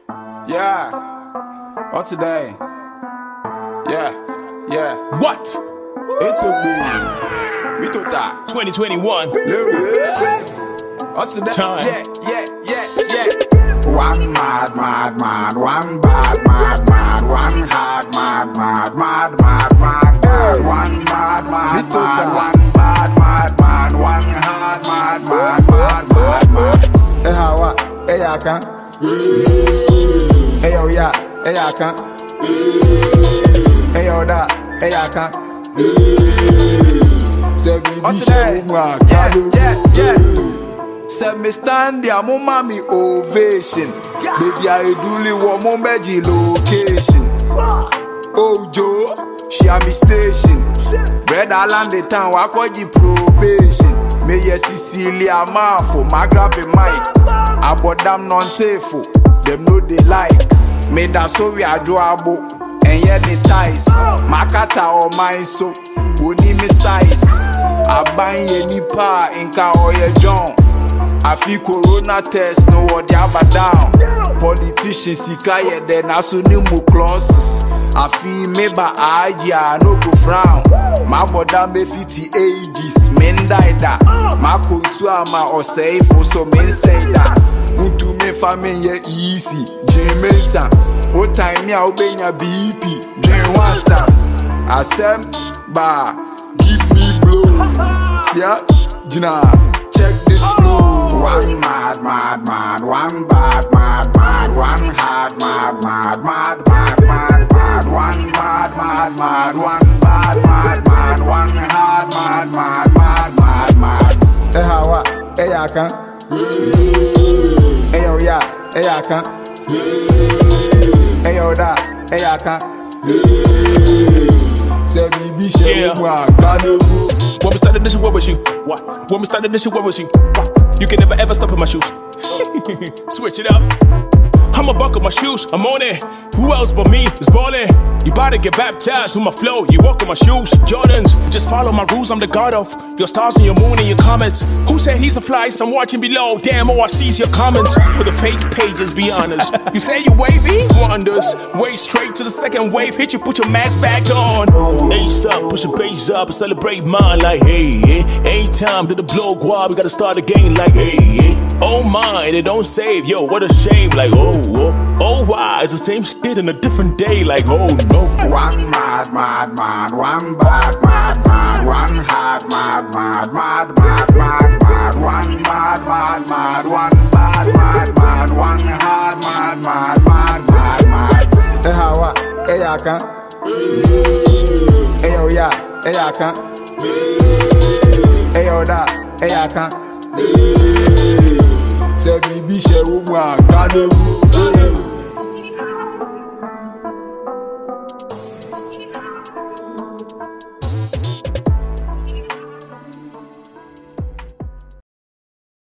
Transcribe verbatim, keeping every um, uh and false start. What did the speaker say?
Yeah. What's today? Yeah. Yeah. What? It's a big. We took that. twenty twenty-one. What's today? Time. Yeah, yeah, yeah, yeah. One mad, mad, mad. One bad, mad, mad. One hard, mad, mad, mad, mad, mad, mad. One mad, mad, mad. One bad, mad, mad. One hard, mad, mad, mad, mad, mad. Hey, how what? Hey, I can. Hey, yo, yeah. Hey, I can. Hey, yo, that. Hey, I can. Say, What's today? Yeah, yeah, yeah. Say, me stand there, mo mami ovation. Baby, I do li wo mo meji location. Oh, Joe, she a me station. Bread Island the town, wa koji probation. Me ye Cecilia Mafo, my grab a mic. Abo damn non-tefo, them know they like. Me da so we adorable, and yet the ties. Makata or mine so, only me size. I buy any pa inka or ye John. I feel corona test, no what they have down. Politicians sika ye then aso ni mo clauses. I feel me ba aja no go frown. My brother me fifty ages, men die da. My consumer or say for so men say that. Unto me family ye easy, Jamesa. What time ya obenya B P, Jane Wansa. Asem ba, give me blow. Yeah, Gina, check this flow. One mad, mad, mad, one bad, mad, mad, one hard, mad, mad, mad, mad, mad, mad, one mad, mad, mad, one bad, mad, mad, one hard, mad, mad, mad, mad, mad. Hey, how what? Hey, I can. Hey, yo, yeah. Hey, I can. Hey, yo, that. Hey, I can. Say, baby, she Yeah. will When we started this shit, where was you? What? When we started this shit, where was you? What? You can never ever stop in my shoes. Switch it up. I'ma buckle my shoes, I'm on it. Who else but me is ballin'? You bout to get baptized with my flow. You walk on my shoes, Jordans. Just follow my rules, I'm the god of your stars and your moon and your comments. Who said he's a fly? I'm watching below. Damn, all I see is your comments. For the fake pages, be honest. You say you wavy? Wonders. Way straight to the second wave. Hit you, put your mask back on. Ace up, push the bass up and celebrate mine like hey, hey. Ain't time to the blow guap, we gotta start again like hey, hey. Oh my, they don't save, yo, what a shame, like oh, oh, oh why, it's the same shit in a different day, like oh no. One mad, mad, mad, one bad, mad, mad, one hard, mad, mad, mad, mad, mad, mad, one mad, mad, mad, one bad, mad, mad, one hard, mad, mad, mad, mad, mad. Hey, how what? Hey, I can. Hey, yo, yeah. Hey, I can. Hey, yo, that. Hey, I can. Say, baby, she will walk.